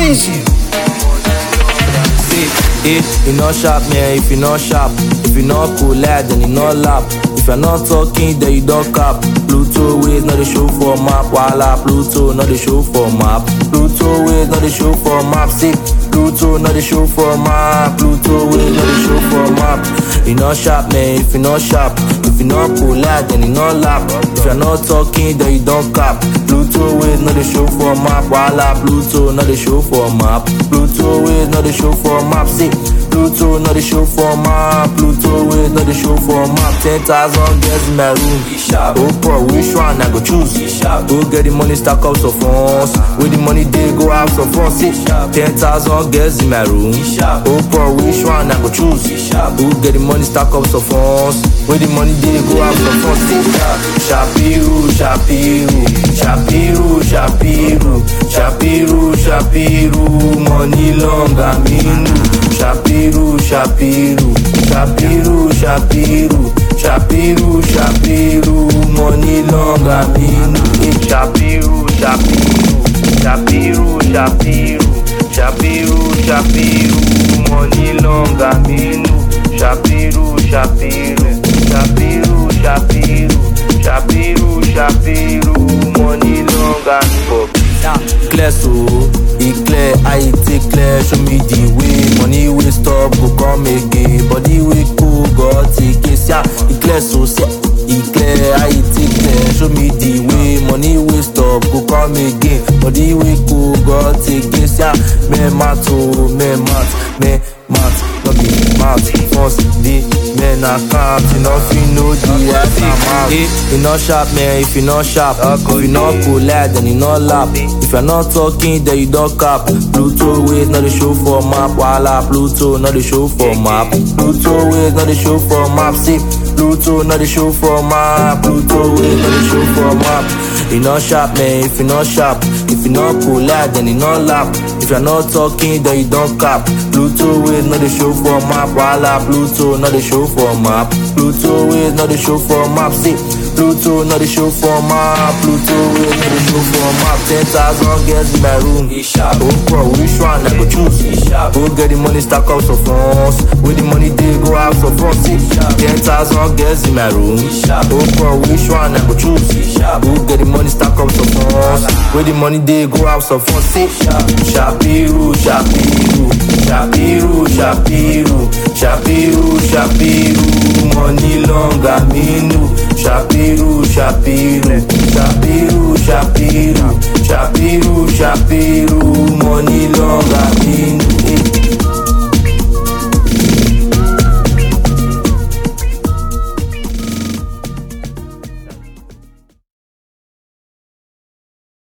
Easy. You not sharp, man, if you not sharp. If you not cool, lad, then you not lap. If you're not talking, then you don't cap. Pluto ways, not the show for map. Walla, Pluto, not the show for map. Pluto ways, not the show for map. See, Pluto, not the show for map. Pluto ways, not the show for map. You not sharp, man, if you not sharp. If you not cool, lad, then you not lap. If you're not talking, then you don't cap. Pluto ways, not the show for map. Walla, Pluto, not the show for map. Pluto ways, not the show for map. See, Pluto, not the show for map. Pluto ways, not the show for map. 10,000 girls in my room. Oh, bro, which one I go choose? Go get the money, stack up some funds. With the money, they go have some fun. See, 10,000 girls in my room. Oh, bro, which one I go choose? Go get the money, stack up some funds. With the money, they go have some fun. See, Shapiru, Shapiru, Shapiru, Shapiru, Shapiru, Shapiru, money long aminu. Shapiru, Shapiru, Shapiru, Shapiru, Shapiru, Shapiru, money long aminu. Shapiru, Shapiru, Shapiru, Shapiru, Shapiru, Shapiru, money long aminu. Shapiru, Shapiru, Shapiru, Shapiru, Shapiru, Shapiru, money long aminu. Clear so, it clear, I take clear, show me the way. Money will stop, go come again. Body will cool, go take it, yeah. It clear so, it clear, I take clear, show me the way. Money will stop, go come again. Body will cool, go take it, yeah. Me mat, no be mat. First day, men account, you know if you know the account. You not sharp, man, if you not sharp. If you not cool, lad, then you not lap. If you're not talking, then you don't cap. Pluto ways, not the show for map. Walla, Pluto, not the show for map. Pluto ways, not the show for map. See, Pluto, not the show for map. Pluto ways, not the show for map. You not sharp, man, if you not sharp. If you not cool, lad, then you not lap. If you're not talking, then you don't cap. Pluto ways, not the show for map. Walla, Pluto, not the show for map. Pluto ways, not the show for map. See, Pluto, not the show for map. Pluto ways, not the show for map. 10,000 girls in my room. Oh, bro, which one I go choose? Go get the money, stack up some funds. With the money, they go have some fun. See, 10,000 girls in my room. Oh, bro, which one I go choose? Go get the money, stack up some funds. With the money, they go have some fun. See, Shapiru, Shapiru, Shapiru, Shapiru, Shapiru, Shapiru, money long aminu. Shapiru, Shapiru, Shapiru, Shapiru, Shapiru, Shapiru.